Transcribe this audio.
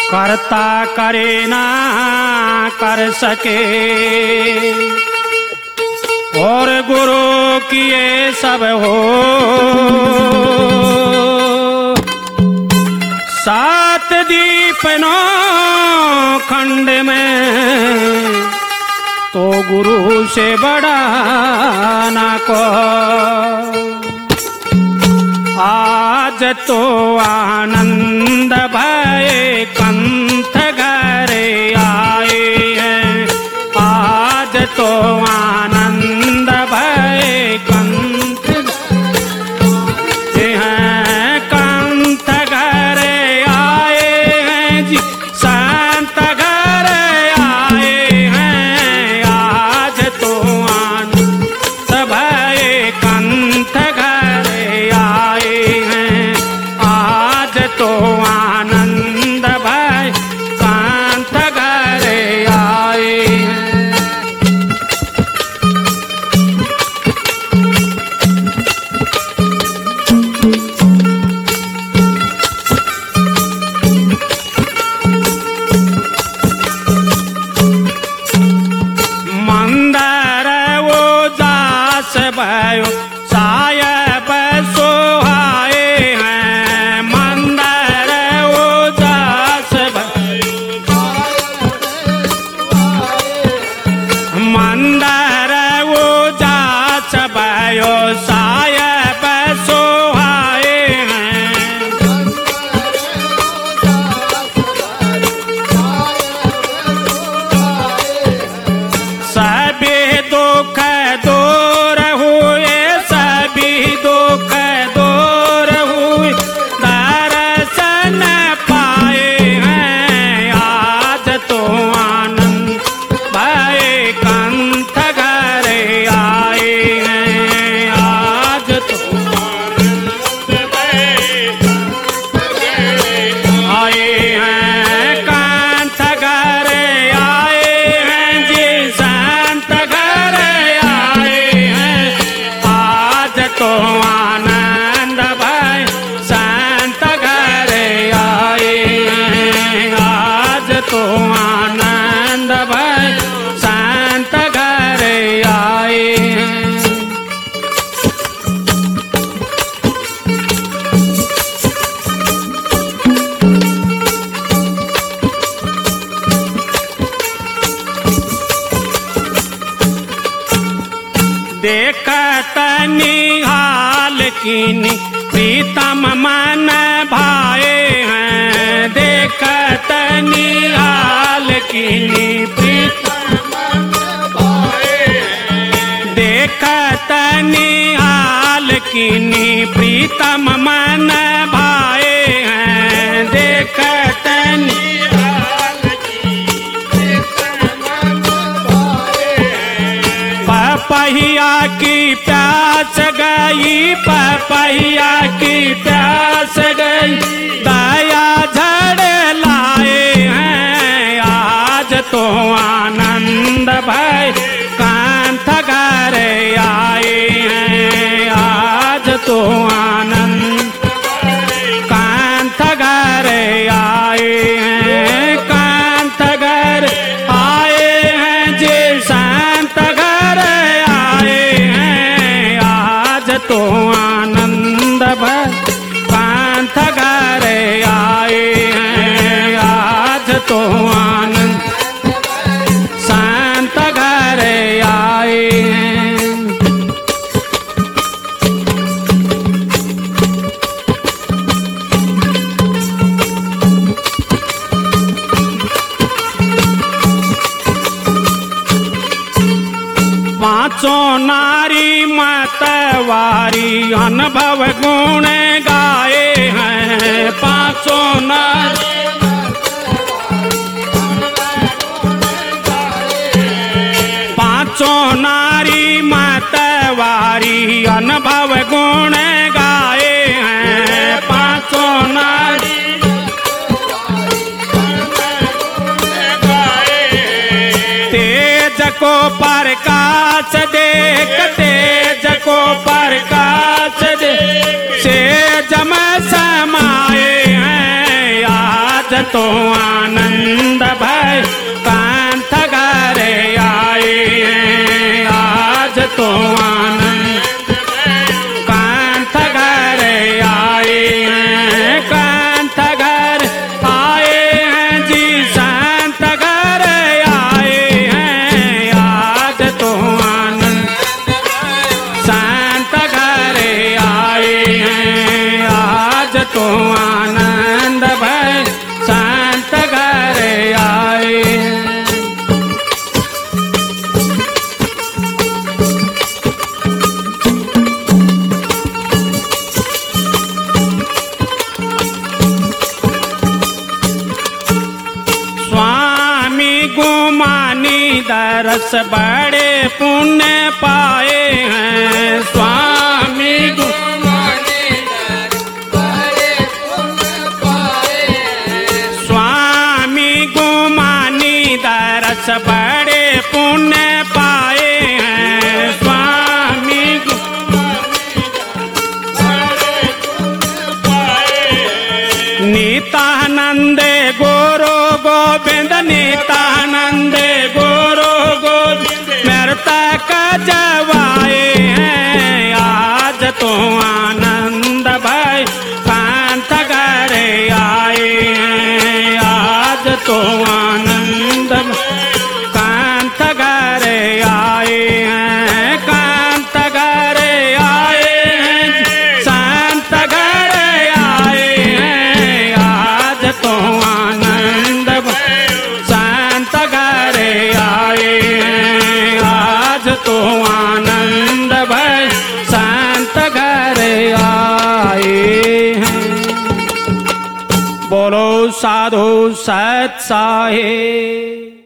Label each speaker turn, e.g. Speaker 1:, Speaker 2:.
Speaker 1: करता करे ना कर सके, और गुरु किए सब हो। सात दीप नौ खंड में तो गुरु से बड़ा ना को। आज तो आनंद भये कंठ घरे आए हैं, आज तो आनंद भये कंठ हैं, कंठ घरे आए हैं जी, संत घरे आए हैं। आज तो आनंद भये कंठ घरे आए हैं, आज तो आनंद भय कांत घरे आए हैं। मंदर वो दास भयो सायब सोहाए हैं, मंदर वो दास भयो, मंदर वो दास भयो सायब सोहाए हैं। सभी दुख दूर हुए, सभी दुख दूर हुए, दर्शन पाए हैं। आज तो आनंद भये कंठ घरे आए हैं, आज तो आनंद भये आए हैं, कंठ घरे आए हैं जी, संत घरे आए हैं। आज तो आनंद भय संत घरे आए हैं, आज तो आनंद भय संत घरे आए हैं। देखत निहाल कीनी प्रीतम मन भाए हैं, देखत निहाल कीनी प्रीतम मन भाए हैं, देखत निहाल कीनी प्रीतम मन भाए हैं, देखत निहाल कीनी प्रीतम मन भाए हैं। पपहिया की प्यास गई, पपहिया की प्यास गई, दया झड़ लाए हैं। आज तो आनंद भय कांत घरे आए हैं, आज तो आनंद कांत घरे आए हैं, कांत घरे आए हैं जी, संत घरे आए हैं। आज तो आनंद भय कांत घरे आए हैं, आज तो आनंद संत घरे आए हैं। पांचों नारी मतवारी अनुभव गुण गाए हैं, पांचों नारी पांचों नारी मतवारी अनुभव गुण गाए हैं, पांचों नारी तेज को प्रकाश देख, तेज को प्रकाश देख, से जम समाए हैं। आज तो आनंद भय कांत घरे आए हैं। आज तो आनंद कांत घरे आए हैं। कांत घर आए हैं जी, संत घरे आए हैं। आज तो आनंद संत घरे आए हैं। आज तो आनंद भय संत घरे आए हैं। स्वामी गुमानी दरस बड़े पुण्य पाए हैं। स्वामी स्वामी गुमानी दरस बड़े पुण्य पाए हैं। स्वामी नित्यानंद गुरु गोविंद नित्यानंद गुरु गोविंद मृतक जवाए हैं। आज तो आनंद भय कांत घरे आए हैं। आज तो आनंद कांत घरे आए हैं। कांत घरे आए हैं। संत घरे आए हैं। आज तो आनंद संत घरे आए हैं। आज तो आनंद भय संत घरे आए हैं। बोलो साधु सत साहेब।